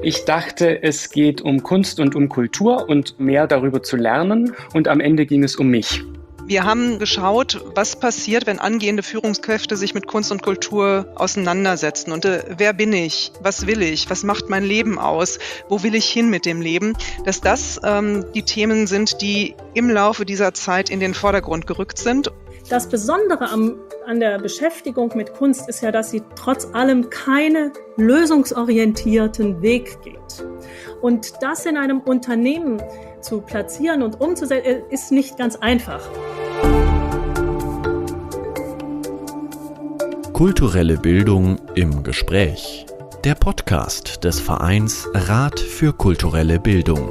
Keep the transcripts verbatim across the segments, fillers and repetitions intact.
Ich dachte, es geht um Kunst und um Kultur und mehr darüber zu lernen. Und am Ende ging es um mich. Wir haben geschaut, was passiert, wenn angehende Führungskräfte sich mit Kunst und Kultur auseinandersetzen. Und äh, wer bin ich? Was will ich? Was macht mein Leben aus? Wo will ich hin mit dem Leben? Dass das ähm, die Themen sind, die im Laufe dieser Zeit in den Vordergrund gerückt sind. Das Besondere am, an der Beschäftigung mit Kunst ist ja, dass sie trotz allem keinen lösungsorientierten Weg geht. Und das in einem Unternehmen zu platzieren und umzusetzen, ist nicht ganz einfach. Kulturelle Bildung im Gespräch. Der Podcast des Vereins Rat für kulturelle Bildung.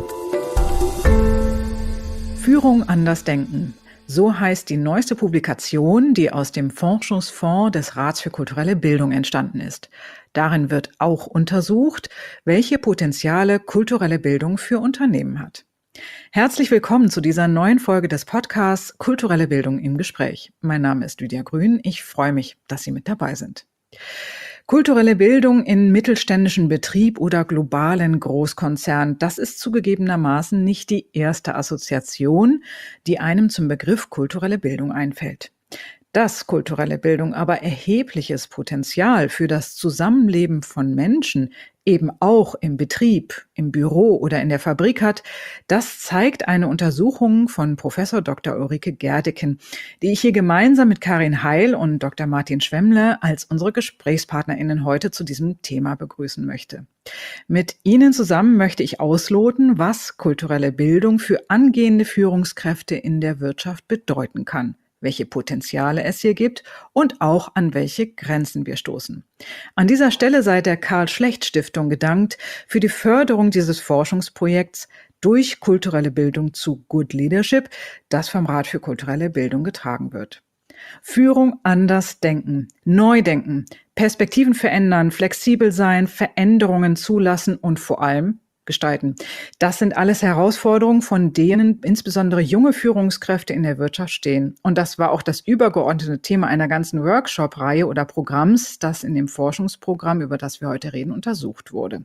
Führung anders denken. So heißt die neueste Publikation, die aus dem Forschungsfonds des Rats für kulturelle Bildung entstanden ist. Darin wird auch untersucht, welche Potenziale kulturelle Bildung für Unternehmen hat. Herzlich willkommen zu dieser neuen Folge des Podcasts Kulturelle Bildung im Gespräch. Mein Name ist Lydia Grün. Ich freue mich, dass Sie mit dabei sind. Kulturelle Bildung in mittelständischen Betrieb oder globalen Großkonzern, das ist zugegebenermaßen nicht die erste Assoziation, die einem zum Begriff kulturelle Bildung einfällt. Dass kulturelle Bildung aber erhebliches Potenzial für das Zusammenleben von Menschen eben auch im Betrieb, im Büro oder in der Fabrik hat, das zeigt eine Untersuchung von Professor Doktor Ulrike Gerdeken, die ich hier gemeinsam mit Karin Heil und Doktor Martin Schwemmle als unsere GesprächspartnerInnen heute zu diesem Thema begrüßen möchte. Mit Ihnen zusammen möchte ich ausloten, was kulturelle Bildung für angehende Führungskräfte in der Wirtschaft bedeuten kann, welche Potenziale es hier gibt und auch an welche Grenzen wir stoßen. An dieser Stelle sei der Karl-Schlecht-Stiftung gedankt für die Förderung dieses Forschungsprojekts durch kulturelle Bildung zu Good Leadership, das vom Rat für kulturelle Bildung getragen wird. Führung anders denken, neu denken, Perspektiven verändern, flexibel sein, Veränderungen zulassen und vor allem gestalten. Das sind alles Herausforderungen, von denen insbesondere junge Führungskräfte in der Wirtschaft stehen. Und das war auch das übergeordnete Thema einer ganzen Workshop-Reihe oder Programms, das in dem Forschungsprogramm, über das wir heute reden, untersucht wurde.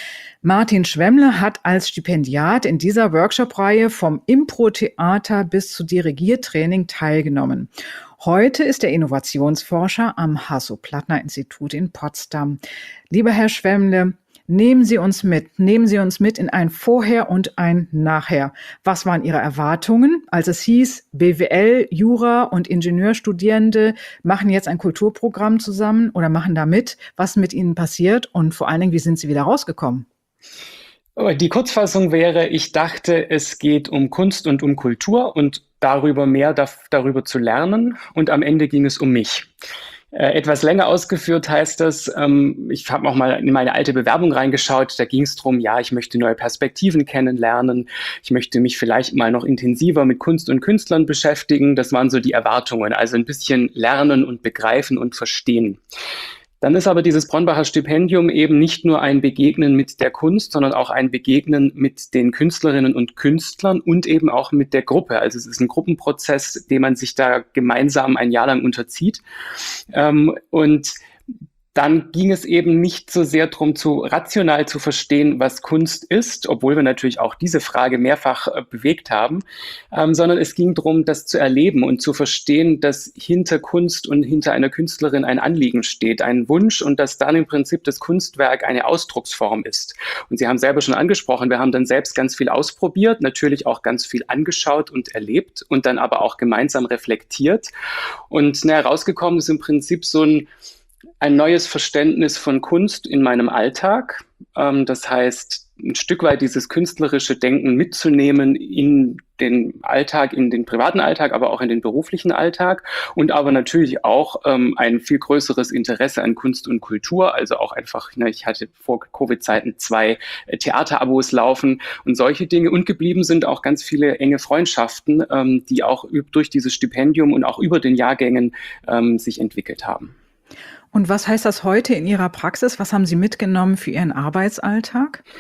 Martin Schwemmle hat als Stipendiat in dieser Workshop-Reihe vom Impro-Theater bis zu Dirigiertraining teilgenommen. Heute ist er Innovationsforscher am Hasso-Plattner-Institut in Potsdam. Lieber Herr Schwemmle, Nehmen Sie uns mit, nehmen Sie uns mit in ein Vorher und ein Nachher. Was waren Ihre Erwartungen, als es hieß, B W L, Jura und Ingenieurstudierende machen jetzt ein Kulturprogramm zusammen oder machen da mit? Was mit Ihnen passiert und vor allen Dingen, wie sind Sie wieder rausgekommen? Die Kurzfassung wäre, ich dachte, es geht um Kunst und um Kultur und darüber mehr darüber zu lernen und am Ende ging es um mich. Äh, etwas länger ausgeführt heißt das, ähm, ich habe auch mal in meine alte Bewerbung reingeschaut, da ging es darum, ja, ich möchte neue Perspektiven kennenlernen, ich möchte mich vielleicht mal noch intensiver mit Kunst und Künstlern beschäftigen, das waren so die Erwartungen, also ein bisschen lernen und begreifen und verstehen. Dann ist aber dieses Bronnbacher Stipendium eben nicht nur ein Begegnen mit der Kunst, sondern auch ein Begegnen mit den Künstlerinnen und Künstlern und eben auch mit der Gruppe. Also es ist ein Gruppenprozess, dem man sich da gemeinsam ein Jahr lang unterzieht. Ähm, und dann ging es eben nicht so sehr darum, zu rational zu verstehen, was Kunst ist, obwohl wir natürlich auch diese Frage mehrfach äh, bewegt haben, ähm, sondern es ging darum, das zu erleben und zu verstehen, dass hinter Kunst und hinter einer Künstlerin ein Anliegen steht, ein Wunsch und dass dann im Prinzip das Kunstwerk eine Ausdrucksform ist. Und Sie haben selber schon angesprochen, wir haben dann selbst ganz viel ausprobiert, natürlich auch ganz viel angeschaut und erlebt und dann aber auch gemeinsam reflektiert. Und na, herausgekommen ist im Prinzip so ein ein neues Verständnis von Kunst in meinem Alltag. Ähm, das heißt, ein Stück weit dieses künstlerische Denken mitzunehmen in den Alltag, in den privaten Alltag, aber auch in den beruflichen Alltag und aber natürlich auch ähm, ein viel größeres Interesse an Kunst und Kultur, also auch einfach, ne, ich hatte vor Covid-Zeiten zwei äh, Theaterabos laufen und solche Dinge und geblieben sind auch ganz viele enge Freundschaften, ähm, die auch durch dieses Stipendium und auch über den Jahrgängen ähm, sich entwickelt haben. Und was heißt das heute in Ihrer Praxis? Was haben Sie mitgenommen für Ihren Arbeitsalltag?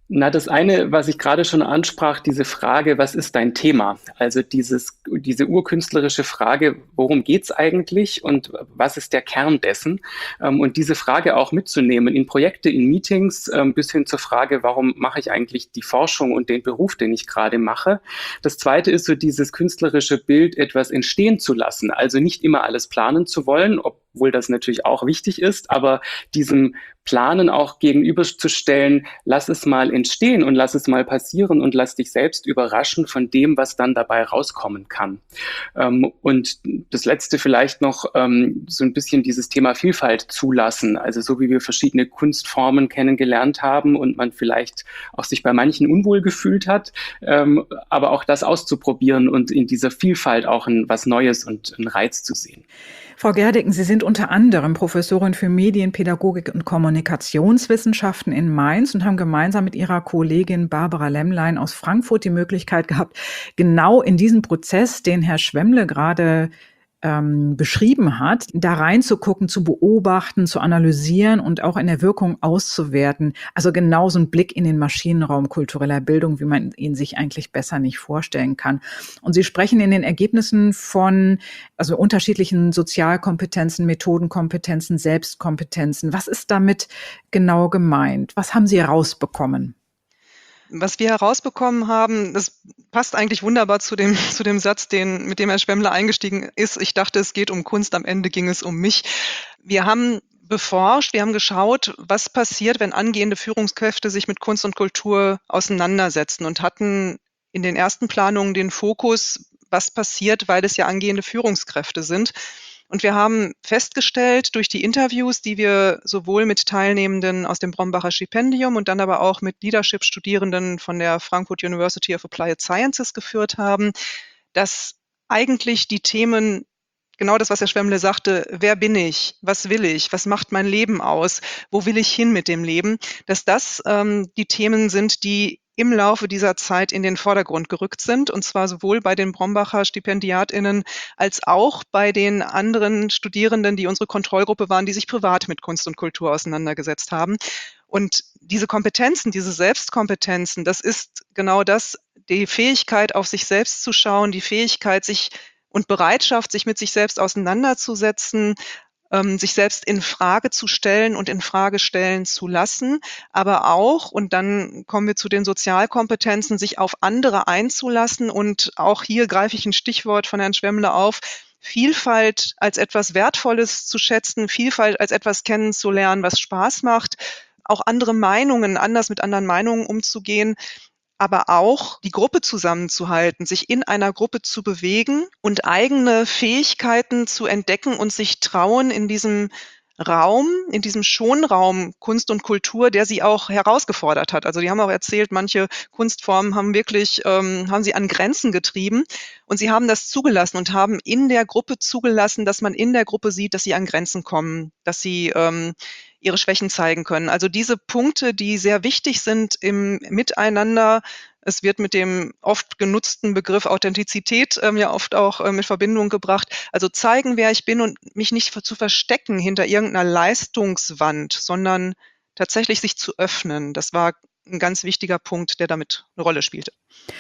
Na, das eine, was ich gerade schon ansprach, diese Frage, was ist dein Thema? Also dieses, diese urkünstlerische Frage, worum geht's eigentlich und was ist der Kern dessen? Und diese Frage auch mitzunehmen in Projekte, in Meetings, bis hin zur Frage, warum mache ich eigentlich die Forschung und den Beruf, den ich gerade mache? Das zweite ist so dieses künstlerische Bild, etwas entstehen zu lassen. Also nicht immer alles planen zu wollen, obwohl das natürlich auch wichtig ist, aber diesem Planen auch gegenüberzustellen, lass es mal entstehen und lass es mal passieren und lass dich selbst überraschen von dem, was dann dabei rauskommen kann. Ähm, und das Letzte vielleicht noch ähm, so ein bisschen dieses Thema Vielfalt zulassen. Also so wie wir verschiedene Kunstformen kennengelernt haben und man vielleicht auch sich bei manchen unwohl gefühlt hat, ähm, aber auch das auszuprobieren und in dieser Vielfalt auch ein, was Neues und einen Reiz zu sehen. Frau Gerdicken, Sie sind unter anderem Professorin für Medienpädagogik und Kommunikationswissenschaften in Mainz und haben gemeinsam mit Ihrer Kollegin Barbara Lemmlein aus Frankfurt die Möglichkeit gehabt, genau in diesen Prozess, den Herr Schwemmle gerade ähm, beschrieben hat, da reinzugucken, zu beobachten, zu analysieren und auch in der Wirkung auszuwerten. Also genau so ein Blick in den Maschinenraum kultureller Bildung, wie man ihn sich eigentlich besser nicht vorstellen kann. Und Sie sprechen in den Ergebnissen von also unterschiedlichen Sozialkompetenzen, Methodenkompetenzen, Selbstkompetenzen. Was ist damit genau gemeint? Was haben Sie herausbekommen? Was wir herausbekommen haben, das passt eigentlich wunderbar zu dem, zu dem Satz, den, mit dem Herr Schwemmle eingestiegen ist. Ich dachte, es geht um Kunst, am Ende ging es um mich. Wir haben beforscht, wir haben geschaut, was passiert, wenn angehende Führungskräfte sich mit Kunst und Kultur auseinandersetzen und hatten in den ersten Planungen den Fokus, was passiert, weil es ja angehende Führungskräfte sind. Und wir haben festgestellt durch die Interviews, die wir sowohl mit Teilnehmenden aus dem Brombacher Stipendium und dann aber auch mit Leadership-Studierenden von der Frankfurt University of Applied Sciences geführt haben, dass eigentlich die Themen, genau das, was Herr Schwemmle sagte, wer bin ich, was will ich, was macht mein Leben aus, wo will ich hin mit dem Leben, dass das ähm, die Themen sind, die im Laufe dieser Zeit in den Vordergrund gerückt sind, und zwar sowohl bei den Brombacher StipendiatInnen als auch bei den anderen Studierenden, die unsere Kontrollgruppe waren, die sich privat mit Kunst und Kultur auseinandergesetzt haben. Und diese Kompetenzen, diese Selbstkompetenzen, das ist genau das, die Fähigkeit, auf sich selbst zu schauen, die Fähigkeit, sich und Bereitschaft, sich mit sich selbst auseinanderzusetzen, sich selbst in Frage zu stellen und in Frage stellen zu lassen, aber auch, und dann kommen wir zu den Sozialkompetenzen, sich auf andere einzulassen. Und auch hier greife ich ein Stichwort von Herrn Schwemmle auf, Vielfalt als etwas Wertvolles zu schätzen, Vielfalt als etwas kennenzulernen, was Spaß macht, auch andere Meinungen, anders mit anderen Meinungen umzugehen, aber auch die Gruppe zusammenzuhalten, sich in einer Gruppe zu bewegen und eigene Fähigkeiten zu entdecken und sich trauen in diesem Raum, in diesem Schonraum Kunst und Kultur, der sie auch herausgefordert hat. Also die haben auch erzählt, manche Kunstformen haben wirklich, ähm, haben sie an Grenzen getrieben und sie haben das zugelassen und haben in der Gruppe zugelassen, dass man in der Gruppe sieht, dass sie an Grenzen kommen, dass sie ähm, ihre Schwächen zeigen können. Also diese Punkte, die sehr wichtig sind im Miteinander. Es wird mit dem oft genutzten Begriff Authentizität ähm, ja oft auch ähm, in Verbindung gebracht. Also zeigen, wer ich bin und mich nicht zu verstecken hinter irgendeiner Leistungswand, sondern tatsächlich sich zu öffnen. Das war ein ganz wichtiger Punkt, der damit eine Rolle spielte.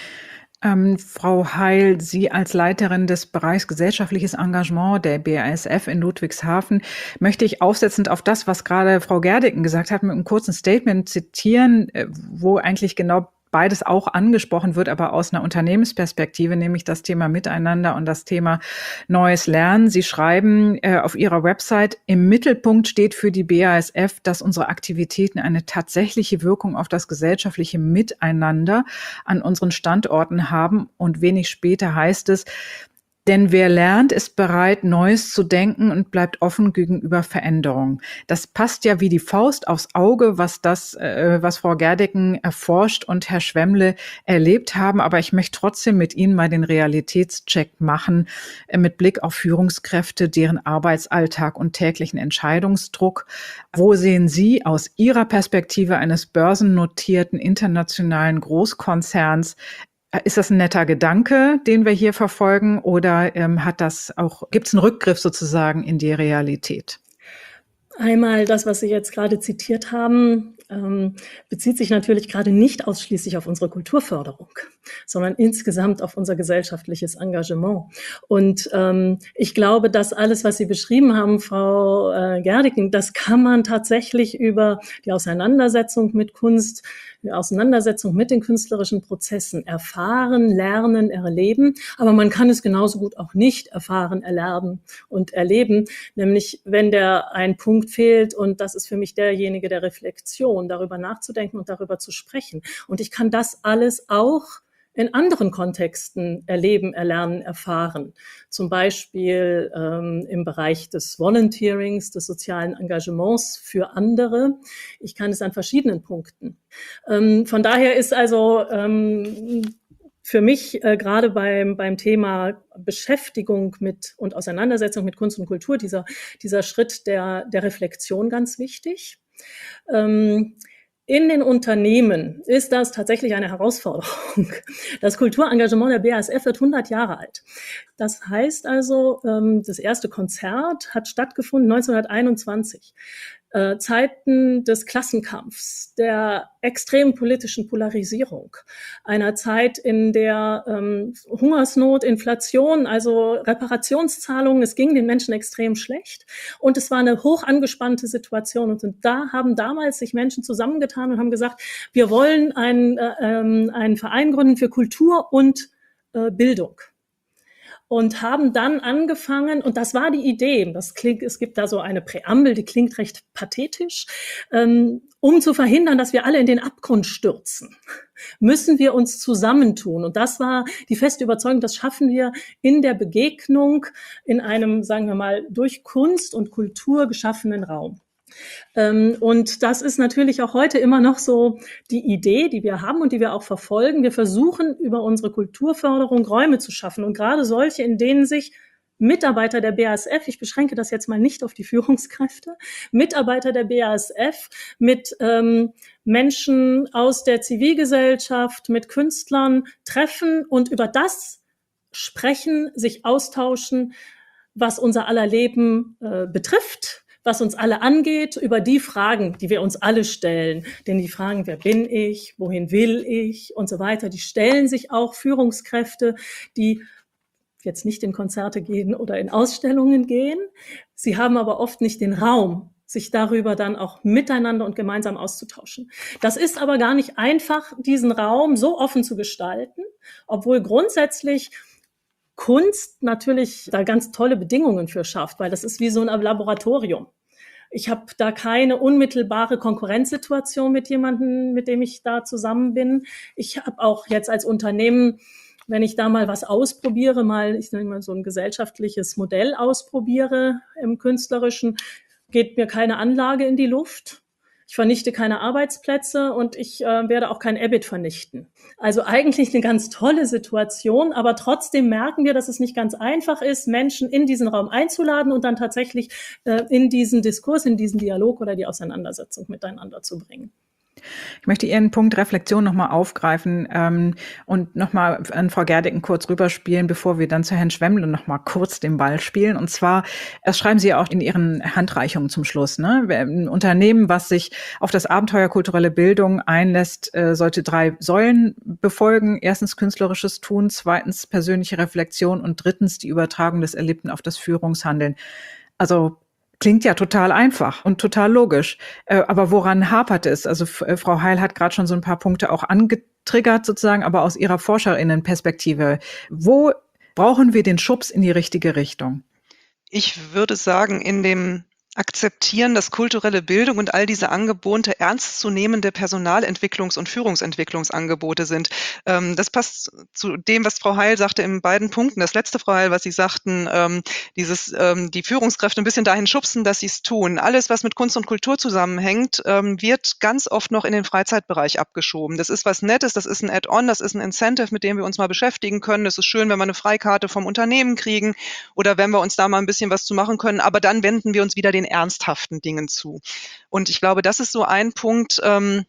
Ähm, Frau Heil, Sie als Leiterin des Bereichs Gesellschaftliches Engagement der B A S F in Ludwigshafen möchte ich aufsetzend auf das, was gerade Frau Gerdicken gesagt hat, mit einem kurzen Statement zitieren, wo eigentlich genau beides auch angesprochen wird, aber aus einer Unternehmensperspektive, nämlich das Thema Miteinander und das Thema neues Lernen. Sie schreiben äh, auf Ihrer Website, im Mittelpunkt steht für die B A S F, dass unsere Aktivitäten eine tatsächliche Wirkung auf das gesellschaftliche Miteinander an unseren Standorten haben. Und wenig später heißt es, denn wer lernt, ist bereit, Neues zu denken und bleibt offen gegenüber Veränderung. Das passt ja wie die Faust aufs Auge, was das, äh, was Frau Gerdicken erforscht und Herr Schwemmle erlebt haben. Aber ich möchte trotzdem mit Ihnen mal den Realitätscheck machen, äh, mit Blick auf Führungskräfte, deren Arbeitsalltag und täglichen Entscheidungsdruck. Wo sehen Sie aus Ihrer Perspektive eines börsennotierten internationalen Großkonzerns, ist das ein netter Gedanke, den wir hier verfolgen, oder ähm, hat das auch, gibt es einen Rückgriff sozusagen in die Realität? Einmal das, was Sie jetzt gerade zitiert haben. ähm, bezieht sich natürlich gerade nicht ausschließlich auf unsere Kulturförderung, sondern insgesamt auf unser gesellschaftliches Engagement. Und ähm, ich glaube, dass alles, was Sie beschrieben haben, Frau äh, Gerdiken, das kann man tatsächlich über die Auseinandersetzung mit Kunst, die Auseinandersetzung mit den künstlerischen Prozessen erfahren, lernen, erleben. Aber man kann es genauso gut auch nicht erfahren, erlernen und erleben. Nämlich, wenn der ein Punkt fehlt, und das ist für mich derjenige der Reflexion, darüber nachzudenken und darüber zu sprechen. Und ich kann das alles auch in anderen Kontexten erleben, erlernen, erfahren. Zum Beispiel ähm, im Bereich des Volunteerings, des sozialen Engagements für andere. Ich kann es an verschiedenen Punkten. Ähm, von daher ist also ähm, für mich äh, gerade beim, beim Thema Beschäftigung mit und Auseinandersetzung mit Kunst und Kultur dieser, dieser Schritt der, der Reflexion ganz wichtig. Ähm, In den Unternehmen ist das tatsächlich eine Herausforderung. Das Kulturengagement der B A S F wird hundert Jahre alt. Das heißt also, das erste Konzert hat stattgefunden neunzehnhunderteinundzwanzig. Zeiten des Klassenkampfs, der extremen politischen Polarisierung, einer Zeit, in der ähm, Hungersnot, Inflation, also Reparationszahlungen, es ging den Menschen extrem schlecht und es war eine hoch angespannte Situation. Und da haben damals sich Menschen zusammengetan und haben gesagt, wir wollen einen, äh, einen Verein gründen für Kultur und äh, Bildung. Und haben dann angefangen, und das war die Idee, das klingt, es gibt da so eine Präambel, die klingt recht pathetisch, ähm, um zu verhindern, dass wir alle in den Abgrund stürzen, müssen wir uns zusammentun. Und das war die feste Überzeugung, das schaffen wir in der Begegnung in einem, sagen wir mal, durch Kunst und Kultur geschaffenen Raum. Und das ist natürlich auch heute immer noch so die Idee, die wir haben und die wir auch verfolgen. Wir versuchen über unsere Kulturförderung Räume zu schaffen und gerade solche, in denen sich Mitarbeiter der B A S F, ich beschränke das jetzt mal nicht auf die Führungskräfte, Mitarbeiter der B A S F mit ähm, Menschen aus der Zivilgesellschaft, mit Künstlern treffen und über das sprechen, sich austauschen, was unser aller Leben äh, betrifft, was uns alle angeht, über die Fragen, die wir uns alle stellen. Denn die Fragen, wer bin ich, wohin will ich und so weiter, die stellen sich auch Führungskräfte, die jetzt nicht in Konzerte gehen oder in Ausstellungen gehen. Sie haben aber oft nicht den Raum, sich darüber dann auch miteinander und gemeinsam auszutauschen. Das ist aber gar nicht einfach, diesen Raum so offen zu gestalten, obwohl grundsätzlich Kunst natürlich da ganz tolle Bedingungen für schafft, weil das ist wie so ein Laboratorium. Ich habe da keine unmittelbare Konkurrenzsituation mit jemandem, mit dem ich da zusammen bin. Ich habe auch jetzt als Unternehmen, wenn ich da mal was ausprobiere, mal, ich nenne mal so ein gesellschaftliches Modell ausprobiere im Künstlerischen, geht mir keine Anlage in die Luft. Ich vernichte keine Arbeitsplätze und ich äh, werde auch kein E B I T vernichten. Also eigentlich eine ganz tolle Situation, aber trotzdem merken wir, dass es nicht ganz einfach ist, Menschen in diesen Raum einzuladen und dann tatsächlich äh, in diesen Diskurs, in diesen Dialog oder die Auseinandersetzung miteinander zu bringen. Ich möchte Ihren Punkt Reflexion nochmal aufgreifen ähm, und nochmal an Frau Gerdiken kurz rüberspielen, bevor wir dann zu Herrn Schwemmle nochmal kurz den Ball spielen. Und zwar, das schreiben Sie ja auch in Ihren Handreichungen zum Schluss, ne? Ein Unternehmen, was sich auf das Abenteuer kulturelle Bildung einlässt, äh, sollte drei Säulen befolgen. Erstens künstlerisches Tun, zweitens persönliche Reflexion und drittens die Übertragung des Erlebten auf das Führungshandeln. Also klingt ja total einfach und total logisch. Äh, aber woran hapert es? Also f- äh, Frau Heil hat gerade schon so ein paar Punkte auch angetriggert sozusagen, aber aus ihrer Forscherinnenperspektive. Wo brauchen wir den Schubs in die richtige Richtung? Ich würde sagen, in dem Akzeptieren, dass kulturelle Bildung und all diese Angebote ernstzunehmende Personalentwicklungs- und Führungsentwicklungsangebote sind. Ähm, das passt zu dem, was Frau Heil sagte in beiden Punkten. Das letzte, Frau Heil, was Sie sagten, ähm, dieses ähm, die Führungskräfte ein bisschen dahin schubsen, dass sie es tun. Alles, was mit Kunst und Kultur zusammenhängt, ähm, wird ganz oft noch in den Freizeitbereich abgeschoben. Das ist was Nettes, das ist ein Add-on, das ist ein Incentive, mit dem wir uns mal beschäftigen können. Das ist schön, wenn wir eine Freikarte vom Unternehmen kriegen oder wenn wir uns da mal ein bisschen was zu machen können. Aber dann wenden wir uns wieder den ernsthaften Dingen zu. Und ich glaube, das ist so ein Punkt, ähm,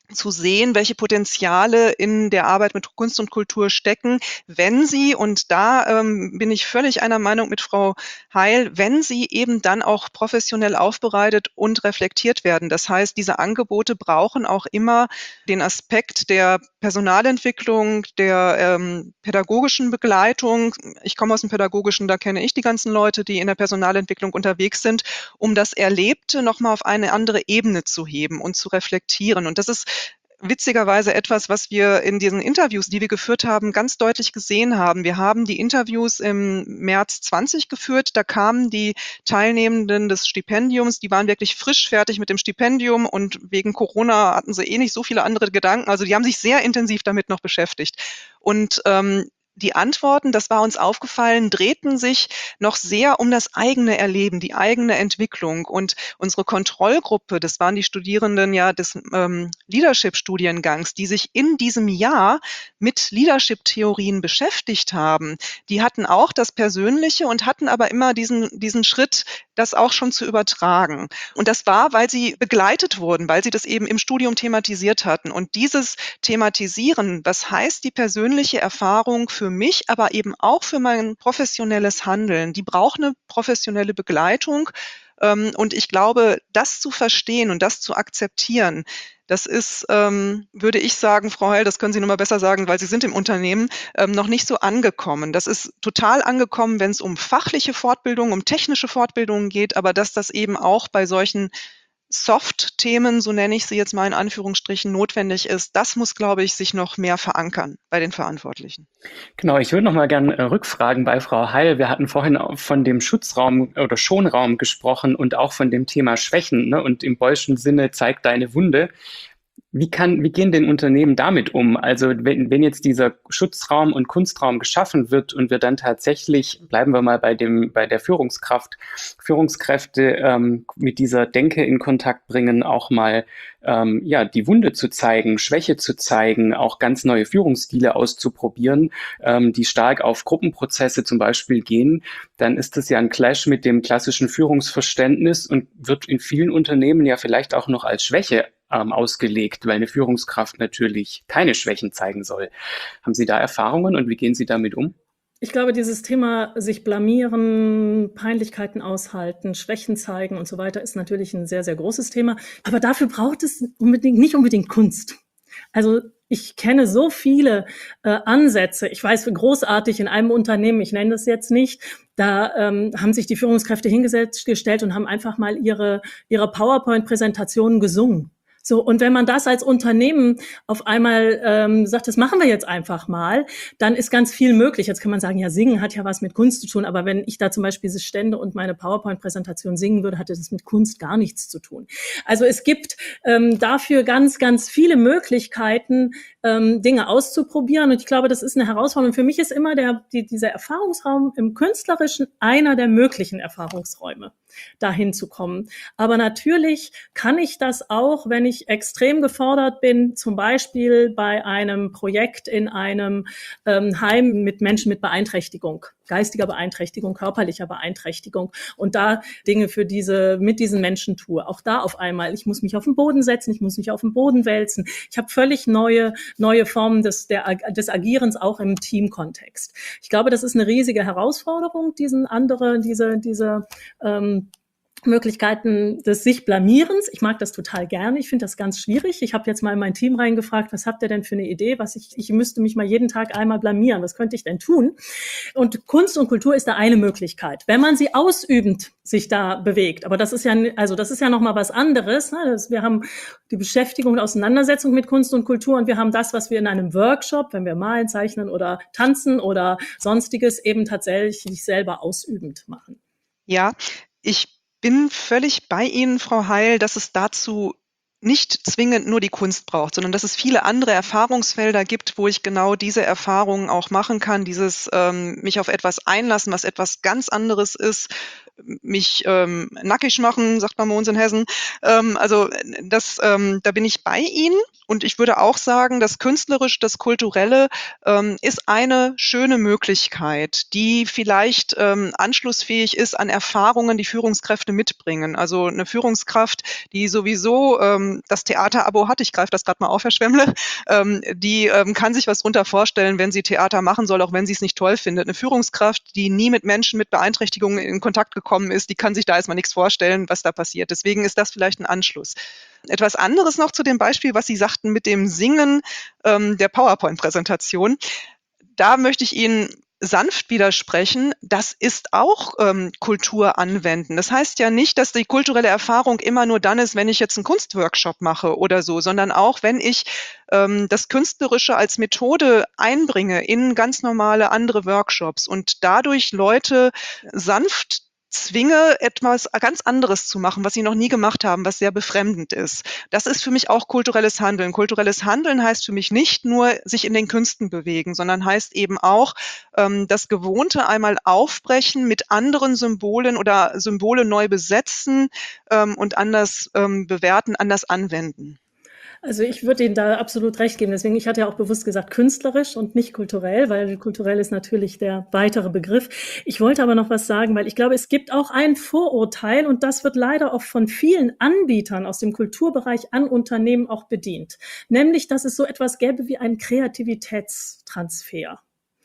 zu sehen, welche Potenziale in der Arbeit mit Kunst und Kultur stecken, wenn sie, und da ähm, bin ich völlig einer Meinung mit Frau Heil, wenn sie eben dann auch professionell aufbereitet und reflektiert werden. Das heißt, diese Angebote brauchen auch immer den Aspekt der Personalentwicklung, der ähm, pädagogischen Begleitung. Ich komme aus dem Pädagogischen, da kenne ich die ganzen Leute, die in der Personalentwicklung unterwegs sind, um das Erlebte nochmal auf eine andere Ebene zu heben und zu reflektieren. Und das ist witzigerweise etwas, was wir in diesen Interviews, die wir geführt haben, ganz deutlich gesehen haben. Wir haben die Interviews im März zwanzig geführt. Da kamen die Teilnehmenden des Stipendiums, die waren wirklich frisch fertig mit dem Stipendium und wegen Corona hatten sie eh nicht so viele andere Gedanken. Also die haben sich sehr intensiv damit noch beschäftigt. Und ähm, die Antworten, das war uns aufgefallen, drehten sich noch sehr um das eigene Erleben, die eigene Entwicklung. Und unsere Kontrollgruppe, das waren die Studierenden ja des ähm, Leadership-Studiengangs, die sich in diesem Jahr mit Leadership-Theorien beschäftigt haben, die hatten auch das Persönliche und hatten aber immer diesen, diesen Schritt, das auch schon zu übertragen. Und das war, weil sie begleitet wurden, weil sie das eben im Studium thematisiert hatten. Und dieses Thematisieren, was heißt die persönliche Erfahrung für mich, aber eben auch für mein professionelles Handeln, die braucht eine professionelle Begleitung. Und ich glaube, das zu verstehen und das zu akzeptieren, das ist, ähm, würde ich sagen, Frau Heil, das können Sie noch mal besser sagen, weil Sie sind im Unternehmen, ähm, noch nicht so angekommen. Das ist total angekommen, wenn es um fachliche Fortbildung, um technische Fortbildungen geht, aber dass das eben auch bei solchen Soft-Themen, so nenne ich sie jetzt mal in Anführungsstrichen, notwendig ist, das muss, glaube ich, sich noch mehr verankern bei den Verantwortlichen. Genau, ich würde noch mal gerne äh, rückfragen bei Frau Heil. Wir hatten vorhin auch von dem Schutzraum oder Schonraum gesprochen und auch von dem Thema Schwächen, ne? Und im Boyle'schen Sinne zeigt deine Wunde. Wie kann, wie gehen denn Unternehmen damit um? Also wenn, wenn jetzt dieser Schutzraum und Kunstraum geschaffen wird und wir dann tatsächlich, bleiben wir mal bei dem, bei der Führungskraft, Führungskräfte ähm, mit dieser Denke in Kontakt bringen, auch mal ähm, ja die Wunde zu zeigen, Schwäche zu zeigen, auch ganz neue Führungsstile auszuprobieren, ähm, die stark auf Gruppenprozesse zum Beispiel gehen, dann ist das ja ein Clash mit dem klassischen Führungsverständnis und wird in vielen Unternehmen ja vielleicht auch noch als Schwäche ähm, ausgelegt, weil eine Führungskraft natürlich keine Schwächen zeigen soll. Haben Sie da Erfahrungen und wie gehen Sie damit um? Ich glaube, dieses Thema sich blamieren, Peinlichkeiten aushalten, Schwächen zeigen und so weiter ist natürlich ein sehr, sehr großes Thema. Aber dafür braucht es unbedingt, nicht unbedingt Kunst. Also ich kenne so viele äh, Ansätze. Ich weiß, großartig in einem Unternehmen, ich nenne das jetzt nicht, da ähm, haben sich die Führungskräfte hingestellt und haben einfach mal ihre, ihre PowerPoint-Präsentationen gesungen. So, und wenn man das als Unternehmen auf einmal ähm, sagt, das machen wir jetzt einfach mal, dann ist ganz viel möglich. Jetzt kann man sagen, ja, Singen hat ja was mit Kunst zu tun, aber wenn ich da zum Beispiel diese Stände und meine PowerPoint-Präsentation singen würde, hatte das mit Kunst gar nichts zu tun. Also es gibt ähm, dafür ganz, ganz viele Möglichkeiten, ähm, Dinge auszuprobieren. Und ich glaube, das ist eine Herausforderung. Für mich ist immer der, die, dieser Erfahrungsraum im Künstlerischen einer der möglichen Erfahrungsräume, dahin zu kommen. Aber natürlich kann ich das auch, wenn ich extrem gefordert bin, zum Beispiel bei einem Projekt in einem ähm, Heim mit Menschen mit Beeinträchtigung, geistiger Beeinträchtigung, körperlicher Beeinträchtigung und da Dinge für diese, mit diesen Menschen tue. Auch da auf einmal, ich muss mich auf den Boden setzen, ich muss mich auf den Boden wälzen. Ich habe völlig neue, neue Formen des, der, des Agierens auch im Teamkontext. Ich glaube, das ist eine riesige Herausforderung, diesen andere, diese, diese, ähm, Möglichkeiten des sich Blamierens. Ich mag das total gerne. Ich finde das ganz schwierig. Ich habe jetzt mal in mein Team reingefragt, was habt ihr denn für eine Idee? Was ich, ich müsste mich mal jeden Tag einmal blamieren. Was könnte ich denn tun? Und Kunst und Kultur ist da eine Möglichkeit, wenn man sie ausübend sich da bewegt. Aber das ist ja, also das ist ja noch mal was anderes. Ne? Das, wir haben die Beschäftigung und Auseinandersetzung mit Kunst und Kultur und wir haben das, was wir in einem Workshop, wenn wir malen, zeichnen oder tanzen oder sonstiges, eben tatsächlich selber ausübend machen. Ja, ich bin völlig bei Ihnen, Frau Heil, dass es dazu nicht zwingend nur die Kunst braucht, sondern dass es viele andere Erfahrungsfelder gibt, wo ich genau diese Erfahrungen auch machen kann, dieses ähm, mich auf etwas einlassen, was etwas ganz anderes ist, mich ähm, nackig machen, sagt man bei uns in Hessen. Ähm, also das, ähm, da bin ich bei Ihnen. Und ich würde auch sagen, das Künstlerische, das Kulturelle ähm, ist eine schöne Möglichkeit, die vielleicht ähm, anschlussfähig ist an Erfahrungen, die Führungskräfte mitbringen. Also eine Führungskraft, die sowieso ähm, das Theaterabo hat, ich greife das gerade mal auf, Herr Schwemmle, ähm, die ähm, kann sich was drunter vorstellen, wenn sie Theater machen soll, auch wenn sie es nicht toll findet. Eine Führungskraft, die nie mit Menschen mit Beeinträchtigungen in Kontakt gekommen ist, die kann sich da erstmal nichts vorstellen, was da passiert. Deswegen ist das vielleicht ein Anschluss. Etwas anderes noch zu dem Beispiel, was Sie sagten mit dem Singen ähm, der PowerPoint-Präsentation. Da möchte ich Ihnen sanft widersprechen, das ist auch ähm, Kultur anwenden. Das heißt ja nicht, dass die kulturelle Erfahrung immer nur dann ist, wenn ich jetzt einen Kunstworkshop mache oder so, sondern auch, wenn ich ähm, das Künstlerische als Methode einbringe in ganz normale andere Workshops und dadurch Leute sanft zwinge, etwas ganz anderes zu machen, was sie noch nie gemacht haben, was sehr befremdend ist. Das ist für mich auch kulturelles Handeln. Kulturelles Handeln heißt für mich nicht nur sich in den Künsten bewegen, sondern heißt eben auch ähm, das Gewohnte einmal aufbrechen, mit anderen Symbolen oder Symbole neu besetzen ähm, und anders ähm, bewerten, anders anwenden. Also ich würde Ihnen da absolut recht geben. Deswegen, ich hatte ja auch bewusst gesagt künstlerisch und nicht kulturell, weil kulturell ist natürlich der weitere Begriff. Ich wollte aber noch was sagen, weil ich glaube, es gibt auch ein Vorurteil und das wird leider auch von vielen Anbietern aus dem Kulturbereich an Unternehmen auch bedient. Nämlich, dass es so etwas gäbe wie einen Kreativitätstransfer.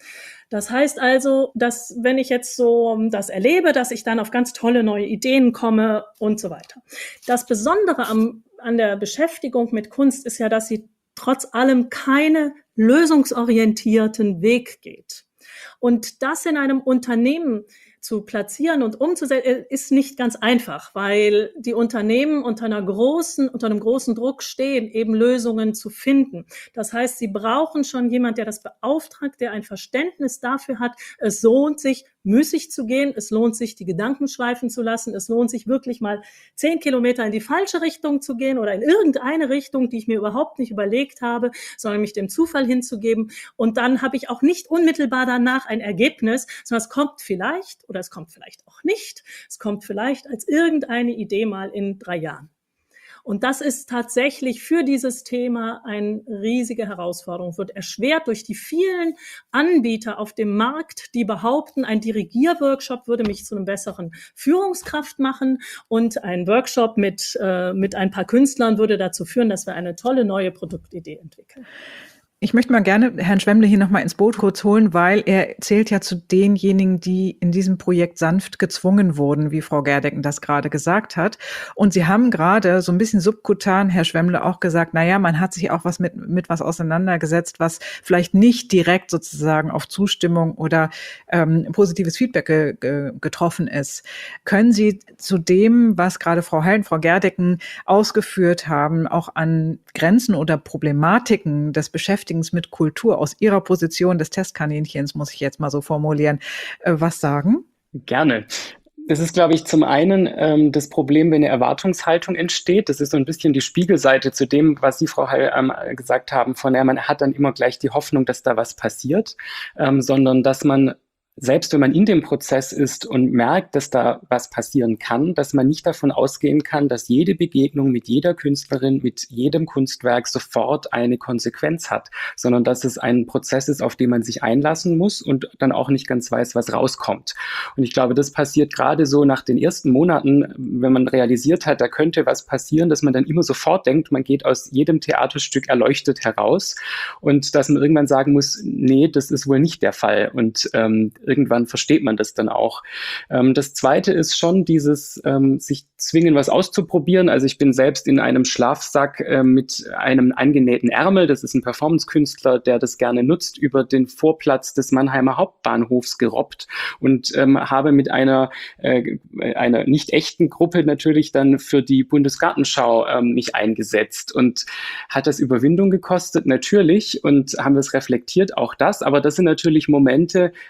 Das heißt also, dass wenn ich jetzt so das erlebe, dass ich dann auf ganz tolle neue Ideen komme und so weiter. Das Besondere am, an der Beschäftigung mit Kunst ist ja, dass sie trotz allem keine lösungsorientierten Weg geht. Und das in einem Unternehmen zu platzieren und umzusetzen, ist nicht ganz einfach, weil die Unternehmen unter einer großen, unter einem großen Druck stehen, eben Lösungen zu finden. Das heißt, sie brauchen schon jemand, der das beauftragt, der ein Verständnis dafür hat, es lohnt sich, müßig zu gehen, es lohnt sich, die Gedanken schweifen zu lassen, es lohnt sich wirklich mal zehn Kilometer in die falsche Richtung zu gehen oder in irgendeine Richtung, die ich mir überhaupt nicht überlegt habe, sondern mich dem Zufall hinzugeben. Und dann habe ich auch nicht unmittelbar danach ein Ergebnis, sondern es kommt vielleicht oder es kommt vielleicht auch nicht, es kommt vielleicht als irgendeine Idee mal in drei Jahren. Und das ist tatsächlich für dieses Thema eine riesige Herausforderung, wird erschwert durch die vielen Anbieter auf dem Markt, die behaupten, ein Dirigierworkshop würde mich zu einem besseren Führungskraft machen und ein Workshop mit, äh, mit ein paar Künstlern würde dazu führen, dass wir eine tolle neue Produktidee entwickeln. Ich möchte mal gerne Herrn Schwemmle hier nochmal ins Boot kurz holen, weil er zählt ja zu denjenigen, die in diesem Projekt sanft gezwungen wurden, wie Frau Gerdecken das gerade gesagt hat. Und Sie haben gerade so ein bisschen subkutan, Herr Schwemmle, auch gesagt, naja, man hat sich auch was mit, mit was auseinandergesetzt, was vielleicht nicht direkt sozusagen auf Zustimmung oder ähm, positives Feedback ge, ge, getroffen ist. Können Sie zu dem, was gerade Frau Heil und Frau Gerdecken ausgeführt haben, auch an Grenzen oder Problematiken des Beschäftigten mit Kultur aus Ihrer Position des Testkaninchens, muss ich jetzt mal so formulieren, äh, was sagen? Gerne. Das ist, glaube ich, zum einen ähm, das Problem, wenn eine Erwartungshaltung entsteht. Das ist so ein bisschen die Spiegelseite zu dem, was Sie, Frau Heil, ähm, gesagt haben, von der man hat dann immer gleich die Hoffnung, dass da was passiert, ähm, sondern dass man selbst wenn man in dem Prozess ist und merkt, dass da was passieren kann, dass man nicht davon ausgehen kann, dass jede Begegnung mit jeder Künstlerin, mit jedem Kunstwerk sofort eine Konsequenz hat, sondern dass es ein Prozess ist, auf den man sich einlassen muss und dann auch nicht ganz weiß, was rauskommt. Und ich glaube, das passiert gerade so nach den ersten Monaten, wenn man realisiert hat, da könnte was passieren, dass man dann immer sofort denkt, man geht aus jedem Theaterstück erleuchtet heraus und dass man irgendwann sagen muss, nee, das ist wohl nicht der Fall. Und ähm, irgendwann versteht man das dann auch. Ähm, das Zweite ist schon dieses ähm, sich zwingen, was auszuprobieren. Also ich bin selbst in einem Schlafsack äh, mit einem angenähten Ärmel, das ist ein Performance-Künstler, der das gerne nutzt, über den Vorplatz des Mannheimer Hauptbahnhofs gerobbt und ähm, habe mit einer, äh, einer nicht echten Gruppe natürlich dann für die Bundesgartenschau ähm, mich eingesetzt und hat das Überwindung gekostet, natürlich, und haben das reflektiert, auch das, aber das sind natürlich Momente, an die denke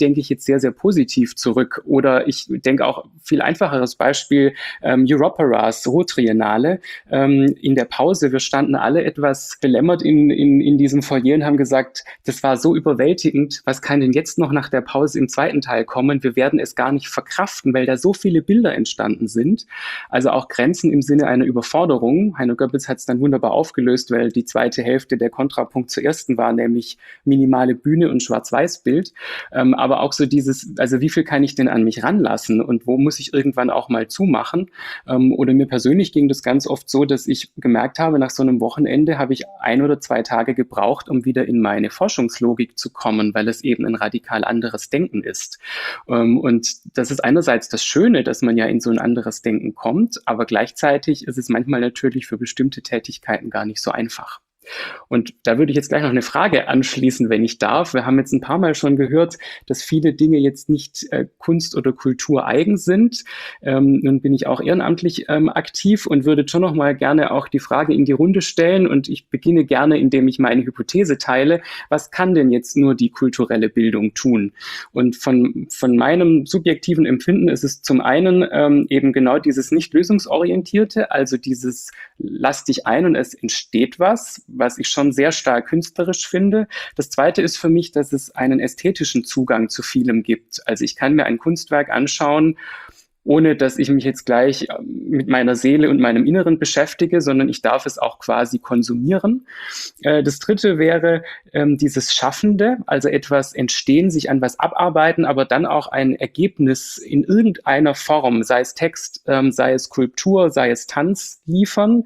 denke ich jetzt sehr, sehr positiv zurück. Oder ich denke auch viel einfacheres Beispiel, ähm, Europaras, Ruhrtriennale. Ähm, in der Pause, wir standen alle etwas belämmert in, in, in diesem Foyer und haben gesagt, das war so überwältigend, was kann denn jetzt noch nach der Pause im zweiten Teil kommen? Wir werden es gar nicht verkraften, weil da so viele Bilder entstanden sind. Also auch Grenzen im Sinne einer Überforderung. Heino Goebbels hat es dann wunderbar aufgelöst, weil die zweite Hälfte der Kontrapunkt zur ersten war, nämlich minimale Bühne und Schwarz-Weiß-Bild. Ähm, aber auch so dieses, also wie viel kann ich denn an mich ranlassen und wo muss ich irgendwann auch mal zumachen? Ähm, oder mir persönlich ging das ganz oft so, dass ich gemerkt habe, nach so einem Wochenende habe ich ein oder zwei Tage gebraucht, um wieder in meine Forschungslogik zu kommen, weil es eben ein radikal anderes Denken ist. Ähm, und das ist einerseits das Schöne, dass man ja in so ein anderes Denken kommt, aber gleichzeitig ist es manchmal natürlich für bestimmte Tätigkeiten gar nicht so einfach. Und da würde ich jetzt gleich noch eine Frage anschließen, wenn ich darf. Wir haben jetzt ein paar Mal schon gehört, dass viele Dinge jetzt nicht äh, Kunst oder Kultur eigen sind. Ähm, nun bin ich auch ehrenamtlich ähm, aktiv und würde schon noch mal gerne auch die Frage in die Runde stellen. Und ich beginne gerne, indem ich meine Hypothese teile. Was kann denn jetzt nur die kulturelle Bildung tun? Und von, von meinem subjektiven Empfinden ist es zum einen ähm, eben genau dieses nicht lösungsorientierte, also dieses lass dich ein und es entsteht was, was ich schon sehr stark künstlerisch finde. Das Zweite ist für mich, dass es einen ästhetischen Zugang zu vielem gibt. Also ich kann mir ein Kunstwerk anschauen, ohne dass ich mich jetzt gleich mit meiner Seele und meinem Inneren beschäftige, sondern ich darf es auch quasi konsumieren. Das Dritte wäre dieses Schaffende, also etwas entstehen, sich an was abarbeiten, aber dann auch ein Ergebnis in irgendeiner Form, sei es Text, sei es Skulptur, sei es Tanz liefern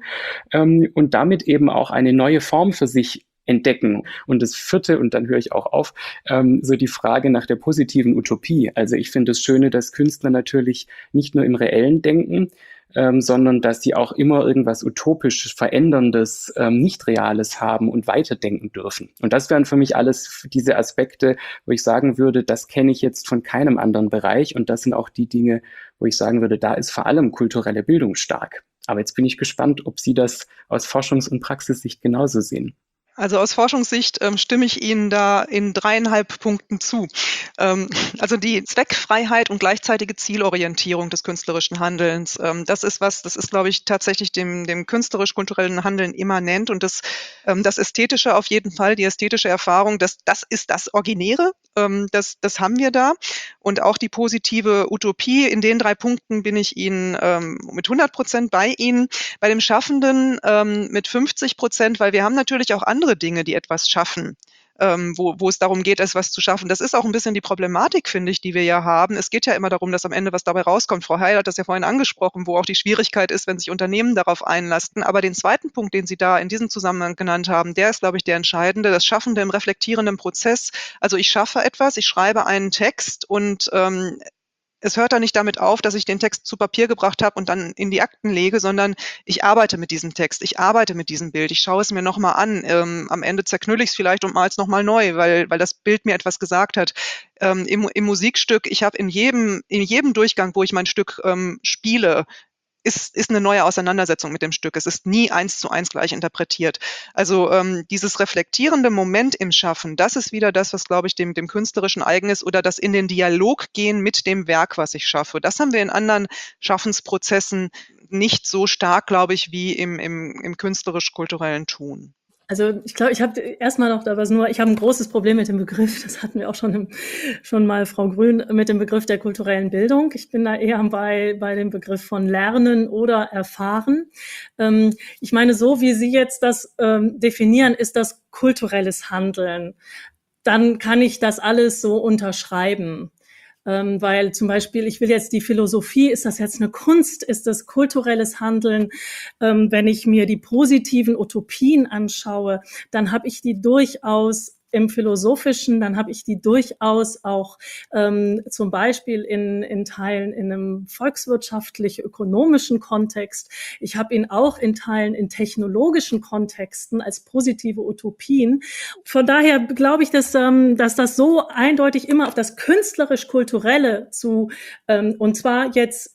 und damit eben auch eine neue Form für sich entdecken. Und das Vierte, und dann höre ich auch auf, ähm, so die Frage nach der positiven Utopie. Also ich finde es Schöne, dass Künstler natürlich nicht nur im Reellen denken, ähm, sondern dass sie auch immer irgendwas utopisch Veränderndes, ähm, Nicht-Reales haben und weiterdenken dürfen. Und das wären für mich alles diese Aspekte, wo ich sagen würde, das kenne ich jetzt von keinem anderen Bereich. Und das sind auch die Dinge, wo ich sagen würde, da ist vor allem kulturelle Bildung stark. Aber jetzt bin ich gespannt, ob Sie das aus Forschungs- und Praxissicht genauso sehen. Also aus Forschungssicht ähm, stimme ich Ihnen da in dreieinhalb Punkten zu. Ähm, also die Zweckfreiheit und gleichzeitige Zielorientierung des künstlerischen Handelns, ähm, das ist was, das ist, glaube ich, tatsächlich dem, dem künstlerisch-kulturellen Handeln immanent und das, ähm, das Ästhetische auf jeden Fall, die ästhetische Erfahrung, das, das ist das Originäre, ähm, das, das haben wir da und auch die positive Utopie. In den drei Punkten bin ich Ihnen ähm, mit hundert Prozent bei Ihnen, bei dem Schaffenden ähm, mit fünfzig Prozent, weil wir haben natürlich auch andere Dinge, die etwas schaffen, ähm, wo, wo es darum geht, etwas zu schaffen. Das ist auch ein bisschen die Problematik, finde ich, die wir ja haben. Es geht ja immer darum, dass am Ende was dabei rauskommt. Frau Heil hat das ja vorhin angesprochen, wo auch die Schwierigkeit ist, wenn sich Unternehmen darauf einlasten. Aber den zweiten Punkt, den Sie da in diesem Zusammenhang genannt haben, der ist, glaube ich, der entscheidende, das Schaffende im reflektierenden Prozess. Also ich schaffe etwas, ich schreibe einen Text und ähm, es hört dann nicht damit auf, dass ich den Text zu Papier gebracht habe und dann in die Akten lege, sondern ich arbeite mit diesem Text, ich arbeite mit diesem Bild, ich schaue es mir nochmal an. Ähm, am Ende zerknülle ich es vielleicht und male es nochmal neu, weil, weil das Bild mir etwas gesagt hat. Ähm, im, im Musikstück, ich habe in jedem, in jedem Durchgang, wo ich mein Stück ähm, spiele, ist, ist eine neue Auseinandersetzung mit dem Stück. Es ist nie eins zu eins gleich interpretiert. Also ähm, dieses reflektierende Moment im Schaffen, das ist wieder das, was, glaube ich, dem, dem Künstlerischen eigen ist oder das in den Dialog gehen mit dem Werk, was ich schaffe. Das haben wir in anderen Schaffensprozessen nicht so stark, glaube ich, wie im, im, im künstlerisch-kulturellen Tun. Also ich glaube, ich habe erstmal noch da was nur, ich habe ein großes Problem mit dem Begriff, das hatten wir auch schon im, schon mal, Frau Grün, mit dem Begriff der kulturellen Bildung. Ich bin da eher bei, bei dem Begriff von Lernen oder Erfahren. Ähm, ich meine, so wie Sie jetzt das ähm, definieren, ist das kulturelles Handeln. Dann kann ich das alles so unterschreiben. Ähm, weil zum Beispiel, ich will jetzt die Philosophie, ist das jetzt eine Kunst, ist das kulturelles Handeln? Ähm, wenn ich mir die positiven Utopien anschaue, dann habe ich die durchaus im Philosophischen, dann habe ich die durchaus auch ähm, zum Beispiel in, in Teilen in einem volkswirtschaftlich-ökonomischen Kontext. Ich habe ihn auch in Teilen in technologischen Kontexten als positive Utopien. Von daher glaube ich, dass, ähm, dass das so eindeutig immer auf das künstlerisch-kulturelle zu, ähm, und zwar jetzt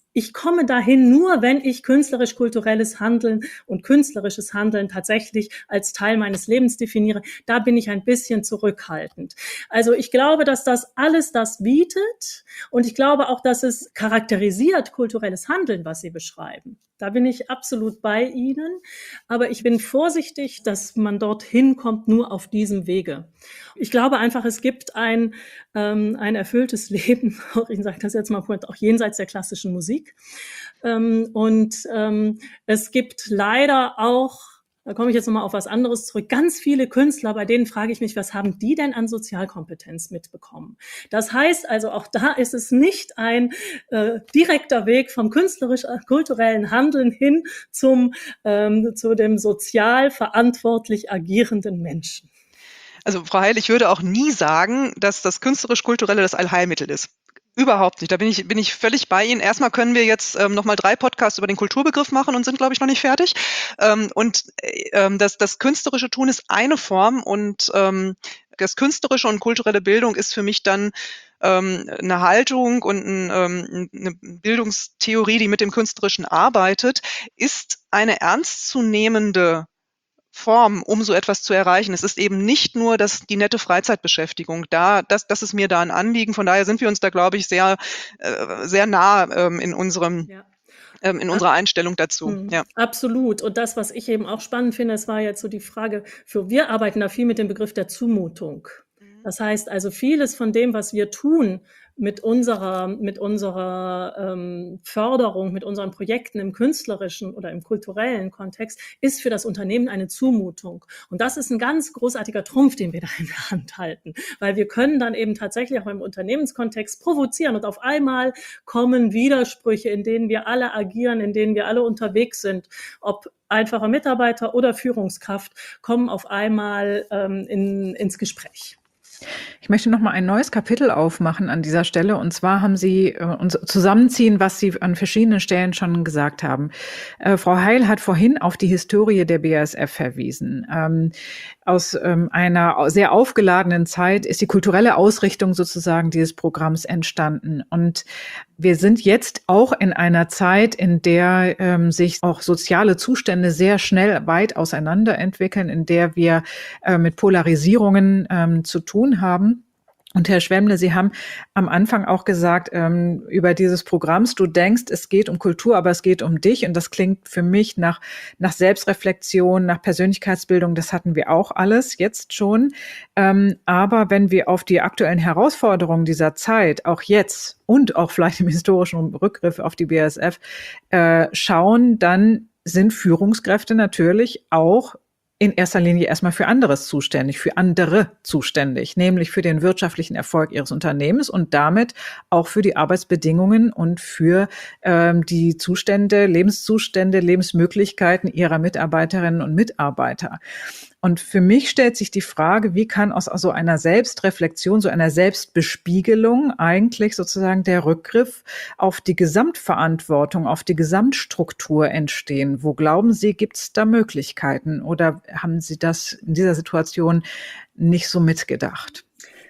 ich komme dahin nur, wenn ich künstlerisch-kulturelles Handeln und künstlerisches Handeln tatsächlich als Teil meines Lebens definiere. Da bin ich ein bisschen zurückhaltend. Also ich glaube, dass das alles das bietet und ich glaube auch, dass es charakterisiert kulturelles Handeln, was Sie beschreiben. Da bin ich absolut bei Ihnen, aber ich bin vorsichtig, dass man dorthin kommt, nur auf diesem Wege. Ich glaube einfach, es gibt ein, ähm, ein erfülltes Leben, ich sage das jetzt mal, auch jenseits der klassischen Musik. Ähm, und ähm, es gibt leider auch, da komme ich jetzt nochmal auf was anderes zurück, ganz viele Künstler, bei denen frage ich mich, was haben die denn an Sozialkompetenz mitbekommen? Das heißt also, auch da ist es nicht ein äh, direkter Weg vom künstlerisch-kulturellen Handeln hin zum ähm, zu dem sozial verantwortlich agierenden Menschen. Also Frau Heil, ich würde auch nie sagen, dass das künstlerisch-kulturelle das Allheilmittel ist. Überhaupt nicht. Da bin ich, bin ich völlig bei Ihnen. Erstmal können wir jetzt ähm, nochmal drei Podcasts über den Kulturbegriff machen und sind, glaube ich, noch nicht fertig. Ähm, und ähm, das, das künstlerische Tun ist eine Form und ähm, das künstlerische und kulturelle Bildung ist für mich dann ähm, eine Haltung und ein, ähm, eine Bildungstheorie, die mit dem Künstlerischen arbeitet, ist eine ernstzunehmende Form, um so etwas zu erreichen. Es ist eben nicht nur das, die nette Freizeitbeschäftigung. Da, das, das ist mir da ein Anliegen. Von daher sind wir uns da, glaube ich, sehr, äh, sehr nah ähm, in unserem, ja. ähm, in unserer Einstellung dazu. Mhm. Ja. Absolut. Und das, was ich eben auch spannend finde, es war jetzt so die Frage, für wir arbeiten da viel mit dem Begriff der Zumutung. Das heißt also, vieles von dem, was wir tun, mit unserer, mit unserer ähm, Förderung, mit unseren Projekten im künstlerischen oder im kulturellen Kontext, ist für das Unternehmen eine Zumutung. Und das ist ein ganz großartiger Trumpf, den wir da in der Hand halten, weil wir können dann eben tatsächlich auch im Unternehmenskontext provozieren und auf einmal kommen Widersprüche, in denen wir alle agieren, in denen wir alle unterwegs sind, ob einfacher Mitarbeiter oder Führungskraft, kommen auf einmal ähm, in, ins Gespräch. Ich möchte noch mal ein neues Kapitel aufmachen an dieser Stelle. Und zwar haben Sie äh, uns zusammenziehen, was Sie an verschiedenen Stellen schon gesagt haben. Äh, Frau Heil hat vorhin auf die Historie der B A S F verwiesen. Ähm, aus ähm, einer sehr aufgeladenen Zeit ist die kulturelle Ausrichtung sozusagen dieses Programms entstanden. Und wir sind jetzt auch in einer Zeit, in der ähm, sich auch soziale Zustände sehr schnell weit auseinander entwickeln, in der wir äh, mit Polarisierungen ähm, zu tun haben. Und Herr Schwemmle, Sie haben am Anfang auch gesagt, ähm, über dieses Programms, du denkst, es geht um Kultur, aber es geht um dich. Und das klingt für mich nach, nach Selbstreflexion, nach Persönlichkeitsbildung. Das hatten wir auch alles jetzt schon. Ähm, aber wenn wir auf die aktuellen Herausforderungen dieser Zeit, auch jetzt und auch vielleicht im historischen Rückgriff auf die B A S F, äh, schauen, dann sind Führungskräfte natürlich auch in erster Linie erstmal für anderes zuständig, für andere zuständig, nämlich für den wirtschaftlichen Erfolg ihres Unternehmens und damit auch für die Arbeitsbedingungen und für ähm, die Zustände, Lebenszustände, Lebensmöglichkeiten ihrer Mitarbeiterinnen und Mitarbeiter. Und für mich stellt sich die Frage, wie kann aus so einer Selbstreflexion, so einer Selbstbespiegelung eigentlich sozusagen der Rückgriff auf die Gesamtverantwortung, auf die Gesamtstruktur entstehen? Wo glauben Sie, gibt es da Möglichkeiten oder haben Sie das in dieser Situation nicht so mitgedacht?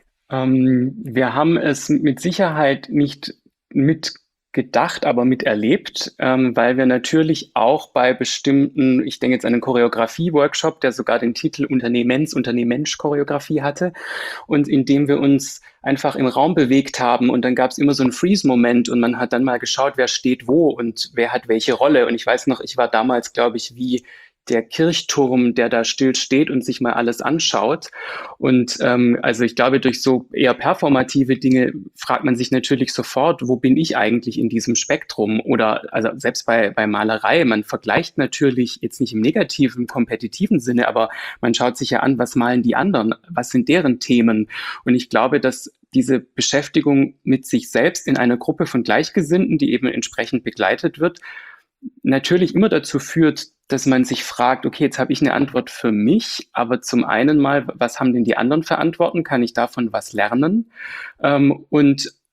Ähm, wir haben es mit Sicherheit nicht mitgedacht. gedacht, aber miterlebt, ähm, weil wir natürlich auch bei bestimmten, ich denke jetzt an einen Choreografie-Workshop, der sogar den Titel Unternehmens, Unternehmensch-Choreografie hatte und in dem wir uns einfach im Raum bewegt haben und dann gab es immer so einen Freeze-Moment und man hat dann mal geschaut, wer steht wo und wer hat welche Rolle und ich weiß noch, ich war damals, glaube ich, wie der Kirchturm, der da still steht und sich mal alles anschaut. Und ähm, also ich glaube, durch so eher performative Dinge fragt man sich natürlich sofort, wo bin ich eigentlich in diesem Spektrum? Oder also selbst bei, bei Malerei, man vergleicht natürlich jetzt nicht im negativen, kompetitiven Sinne, aber man schaut sich ja an, was malen die anderen? Was sind deren Themen? Und ich glaube, dass diese Beschäftigung mit sich selbst in einer Gruppe von Gleichgesinnten, die eben entsprechend begleitet wird, natürlich immer dazu führt, dass man sich fragt, okay, jetzt habe ich eine Antwort für mich, aber zum einen mal, was haben denn die anderen für Antworten? Kann ich davon was lernen? Ähm, und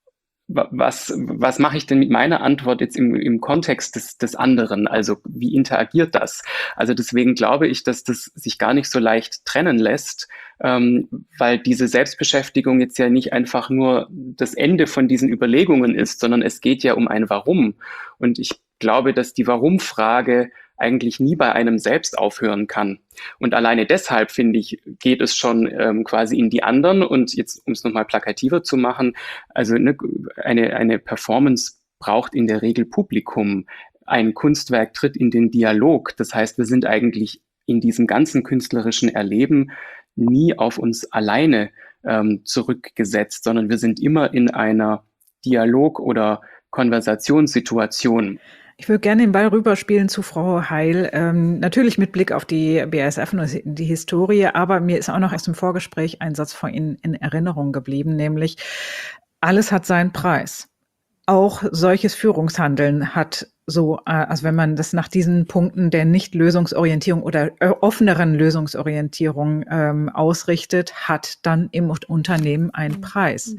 was, was mache ich denn mit meiner Antwort jetzt im, im Kontext des, des anderen? Also wie interagiert das? Also deswegen glaube ich, dass das sich gar nicht so leicht trennen lässt, ähm, weil diese Selbstbeschäftigung jetzt ja nicht einfach nur das Ende von diesen Überlegungen ist, sondern es geht ja um ein Warum. Und ich glaube, dass die Warum-Frage eigentlich nie bei einem selbst aufhören kann. Und alleine deshalb, finde ich, geht es schon ähm, quasi in die anderen. Und jetzt, um es nochmal plakativer zu machen, also ne, eine, eine Performance braucht in der Regel Publikum. Ein Kunstwerk tritt in den Dialog. Das heißt, wir sind eigentlich in diesem ganzen künstlerischen Erleben nie auf uns alleine ähm, zurückgesetzt, sondern wir sind immer in einer Dialog- oder Konversationssituation. Ich würde gerne den Ball rüberspielen zu Frau Heil, ähm, natürlich mit Blick auf die B A S F und die Historie, aber mir ist auch noch aus dem Vorgespräch ein Satz von Ihnen in Erinnerung geblieben, nämlich alles hat seinen Preis. Auch solches Führungshandeln hat so, also wenn man das nach diesen Punkten der Nicht-Lösungsorientierung oder offeneren Lösungsorientierung ähm, ausrichtet, hat dann im Unternehmen einen Preis.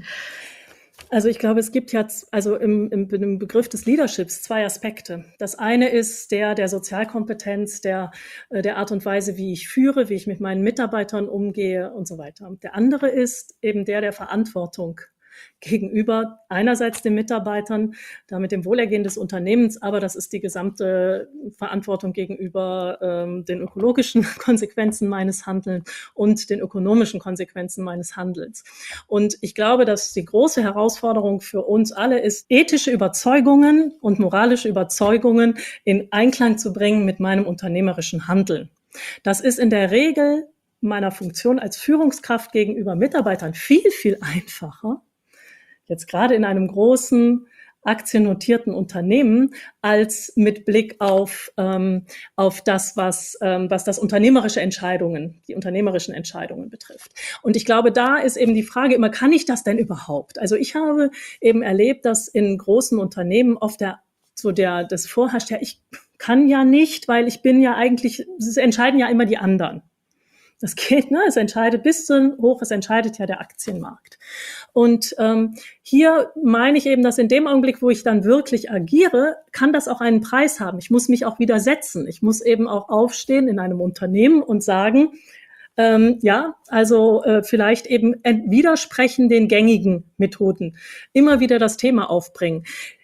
Also ich glaube, es gibt jetzt also im, im, im Begriff des Leaderships zwei Aspekte. Das eine ist der der Sozialkompetenz, der der Art und Weise, wie ich führe, wie ich mit meinen Mitarbeitern umgehe und so weiter. Der andere ist eben der der Verantwortung gegenüber einerseits den Mitarbeitern, damit dem Wohlergehen des Unternehmens, aber das ist die gesamte Verantwortung gegenüber ähm, den ökologischen Konsequenzen meines Handelns und den ökonomischen Konsequenzen meines Handelns. Und ich glaube, dass die große Herausforderung für uns alle ist, ethische Überzeugungen und moralische Überzeugungen in Einklang zu bringen mit meinem unternehmerischen Handeln. Das ist in der Regel meiner Funktion als Führungskraft gegenüber Mitarbeitern viel, viel einfacher, jetzt gerade in einem großen, aktiennotierten Unternehmen, als mit Blick auf, ähm, auf das, was, ähm, was das unternehmerische Entscheidungen, die unternehmerischen Entscheidungen betrifft. Und ich glaube, da ist eben die Frage immer, kann ich das denn überhaupt? Also ich habe eben erlebt, dass in großen Unternehmen oft der, so der, das vorherrscht, ja, ich kann ja nicht, weil ich bin ja eigentlich, es entscheiden ja immer die anderen. Das geht, ne? Es entscheidet bis zu hoch, es entscheidet ja der Aktienmarkt. Und ähm, hier meine ich eben, dass in dem Augenblick, wo ich dann wirklich agiere, kann das auch einen Preis haben. Ich muss mich auch widersetzen. Ich muss eben auch aufstehen in einem Unternehmen und sagen, ähm, ja, also äh, vielleicht eben widersprechen den gängigen Methoden. Immer wieder das Thema aufbringen.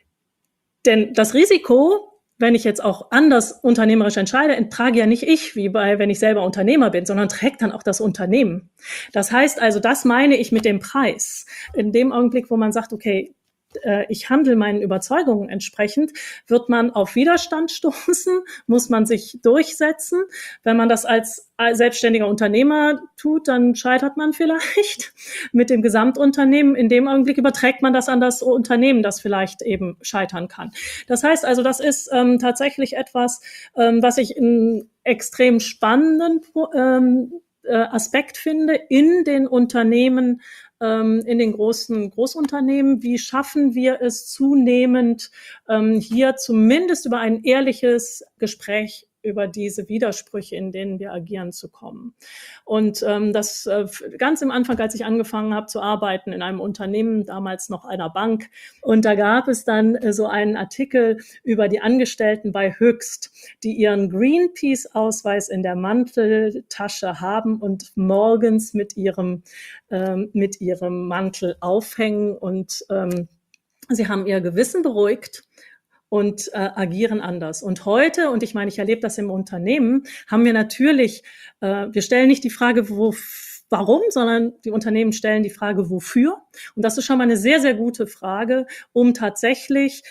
Denn das Risiko, wenn ich jetzt auch anders unternehmerisch entscheide, trage ja nicht ich, wie bei, wenn ich selber Unternehmer bin, sondern trägt dann auch das Unternehmen. Das heißt also, das meine ich mit dem Preis. In dem Augenblick, wo man sagt, okay, ich handle meinen Überzeugungen entsprechend, wird man auf Widerstand stoßen, muss man sich durchsetzen. Wenn man das als selbstständiger Unternehmer tut, dann scheitert man vielleicht mit dem Gesamtunternehmen. In dem Augenblick überträgt man das an das Unternehmen, das vielleicht eben scheitern kann. Das heißt also, das ist ähm, tatsächlich etwas, ähm, was ich einen extrem spannenden ähm, äh, Aspekt finde in den Unternehmen, in den großen Großunternehmen. Wie schaffen wir es zunehmend, ähm, hier zumindest über ein ehrliches Gespräch über diese Widersprüche, in denen wir agieren, zu kommen. Und ähm, das äh, ganz am Anfang, als ich angefangen habe zu arbeiten in einem Unternehmen, damals noch einer Bank, und da gab es dann äh, so einen Artikel über die Angestellten bei Höchst, die ihren Greenpeace-Ausweis in der Manteltasche haben und morgens mit ihrem ähm, mit ihrem Mantel aufhängen und ähm, sie haben ihr Gewissen beruhigt und äh, agieren anders. Und heute, und ich meine, ich erlebe das im Unternehmen, haben wir natürlich, äh, wir stellen nicht die Frage, wo, warum, sondern die Unternehmen stellen die Frage, wofür. Und das ist schon mal eine sehr, sehr gute Frage, um tatsächlich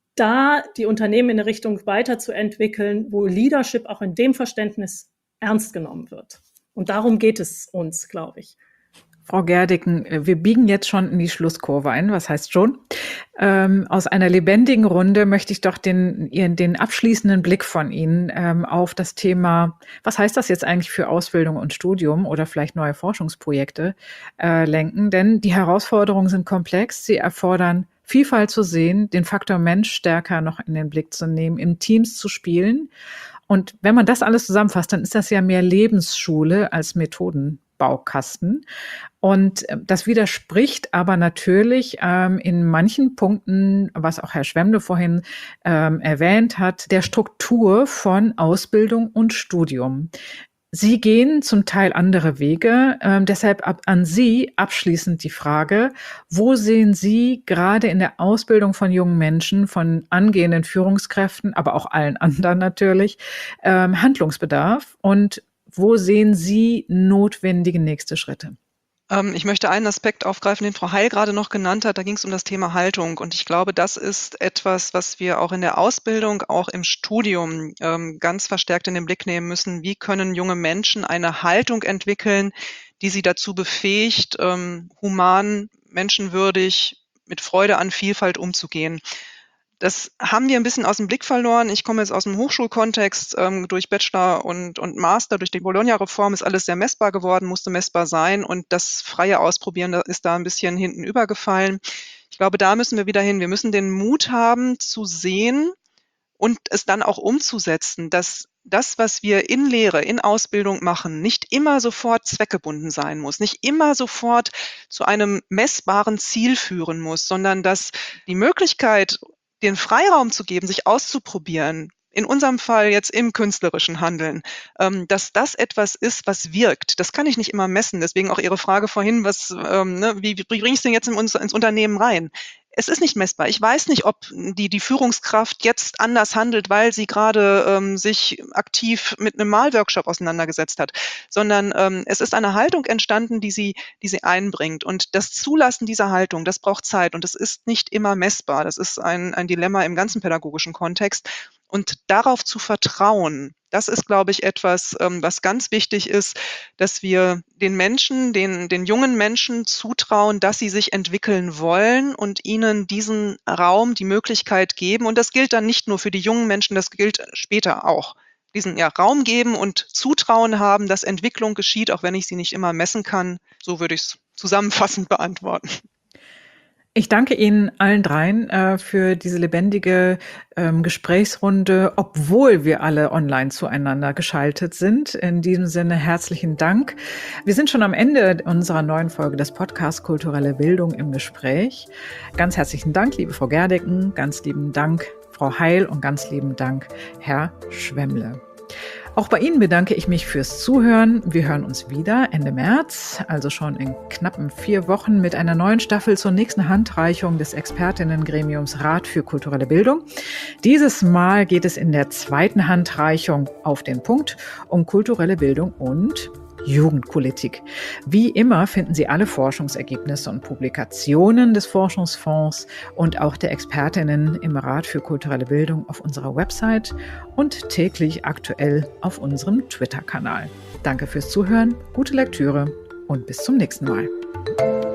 da die Unternehmen in eine Richtung weiterzuentwickeln, wo Leadership auch in dem Verständnis ernst genommen wird. Und darum geht es uns, glaube ich. Frau Gerdiken, wir biegen jetzt schon in die Schlusskurve ein. Was heißt schon? Ähm, aus einer lebendigen Runde möchte ich doch den, den abschließenden Blick von Ihnen ähm, auf das Thema, was heißt das jetzt eigentlich für Ausbildung und Studium oder vielleicht neue Forschungsprojekte äh, lenken? Denn die Herausforderungen sind komplex. Sie erfordern Vielfalt zu sehen, den Faktor Mensch stärker noch in den Blick zu nehmen, in Teams zu spielen. Und wenn man das alles zusammenfasst, dann ist das ja mehr Lebensschule als Methoden. Baukasten. Und das widerspricht aber natürlich ähm, in manchen Punkten, was auch Herr Schwemmle vorhin ähm, erwähnt hat, der Struktur von Ausbildung und Studium. Sie gehen zum Teil andere Wege. Ähm, deshalb ab, an Sie abschließend die Frage, wo sehen Sie gerade in der Ausbildung von jungen Menschen, von angehenden Führungskräften, aber auch allen anderen natürlich, ähm, Handlungsbedarf? Und wo sehen Sie notwendige nächste Schritte? Ich möchte einen Aspekt aufgreifen, den Frau Heil gerade noch genannt hat. Da ging es um das Thema Haltung. Und ich glaube, das ist etwas, was wir auch in der Ausbildung, auch im Studium ähm, ganz verstärkt in den Blick nehmen müssen. Wie können junge Menschen eine Haltung entwickeln, die sie dazu befähigt, ähm, human, menschenwürdig, mit Freude an Vielfalt umzugehen? Das haben wir ein bisschen aus dem Blick verloren. Ich komme jetzt aus dem Hochschulkontext. Ähm, durch Bachelor und, und Master, durch die Bologna-Reform ist alles sehr messbar geworden, musste messbar sein. Und das freie Ausprobieren ist da ein bisschen hinten übergefallen. Ich glaube, da müssen wir wieder hin. Wir müssen den Mut haben, zu sehen und es dann auch umzusetzen, dass das, was wir in Lehre, in Ausbildung machen, nicht immer sofort zweckgebunden sein muss, nicht immer sofort zu einem messbaren Ziel führen muss, sondern dass die Möglichkeit, den Freiraum zu geben, sich auszuprobieren, in unserem Fall jetzt im künstlerischen Handeln, ähm, dass das etwas ist, was wirkt. Das kann ich nicht immer messen. Deswegen auch Ihre Frage vorhin, was, ähm, ne, wie, wie bringe ich es denn jetzt in uns, ins Unternehmen rein? Es ist nicht messbar. Ich weiß nicht, ob die, die Führungskraft jetzt anders handelt, weil sie gerade ähm, sich aktiv mit einem Malworkshop auseinandergesetzt hat, sondern ähm, es ist eine Haltung entstanden, die sie, die sie einbringt. Und das Zulassen dieser Haltung, das braucht Zeit und das ist nicht immer messbar. Das ist ein, ein Dilemma im ganzen pädagogischen Kontext. Und darauf zu vertrauen, das ist, glaube ich, etwas, ähm, was ganz wichtig ist, dass wir den Menschen, den, den jungen Menschen zutrauen, dass sie sich entwickeln wollen und ihnen diesen Raum, die Möglichkeit geben. Und das gilt dann nicht nur für die jungen Menschen, das gilt später auch. Diesen ja, Raum geben und Zutrauen haben, dass Entwicklung geschieht, auch wenn ich sie nicht immer messen kann. So würde ich es zusammenfassend beantworten. Ich danke Ihnen allen dreien äh, für diese lebendige ähm, Gesprächsrunde, obwohl wir alle online zueinander geschaltet sind. In diesem Sinne herzlichen Dank. Wir sind schon am Ende unserer neuen Folge des Podcasts Kulturelle Bildung im Gespräch. Ganz herzlichen Dank, liebe Frau Gerdecken, ganz lieben Dank, Frau Heil und ganz lieben Dank, Herr Schwemmle. Auch bei Ihnen bedanke ich mich fürs Zuhören. Wir hören uns wieder Ende März, also schon in knappen vier Wochen mit einer neuen Staffel zur nächsten Handreichung des Expertinnengremiums Rat für kulturelle Bildung. Dieses Mal geht es in der zweiten Handreichung auf den Punkt um kulturelle Bildung und Jugendpolitik. Wie immer finden Sie alle Forschungsergebnisse und Publikationen des Forschungsfonds und auch der Expertinnen im Rat für kulturelle Bildung auf unserer Website und täglich aktuell auf unserem Twitter-Kanal. Danke fürs Zuhören, gute Lektüre und bis zum nächsten Mal.